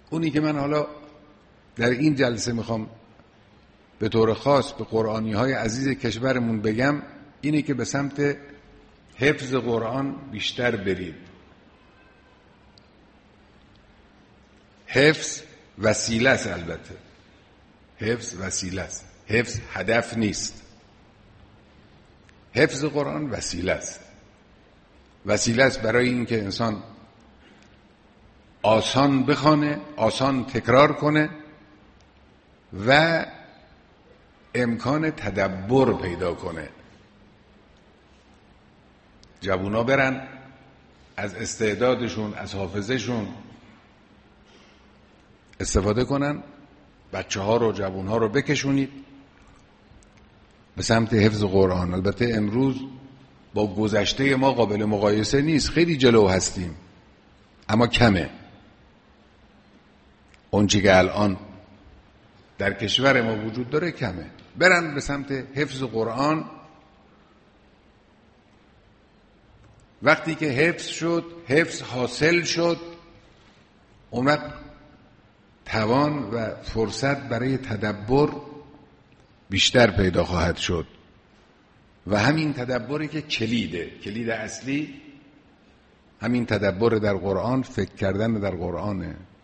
اونی که من حالا در این جلسه میخوام به طور خاص به قرآنی های عزیز کشورمون بگم اینه که به سمت حفظ قرآن بیشتر برید. حفظ وسیله است، البته حفظ وسیله است، حفظ هدف نیست. حفظ قرآن وسیله است، وسیله است برای اینکه انسان آسان بخونه، آسان تکرار کنه و امکان تدبر پیدا کنه. جوونا برن از استعدادشون، از حافظهشون استفاده کنن، بچه ها رو، جوون ها رو بکشونید به سمت حفظ قرآن. البته امروز با گذشته ما قابل مقایسه نیست، خیلی جلو هستیم، اما کمه. اون چی که الان در کشور ما وجود داره کمه. برن به سمت حفظ قرآن. وقتی که حفظ شد، حفظ حاصل شد، اون وقت توان و فرصت برای تدبر بیشتر پیدا خواهد شد و همین تدبری که کلید اصلی همین تدبر در قرآن، فکر کردن در قرآنه.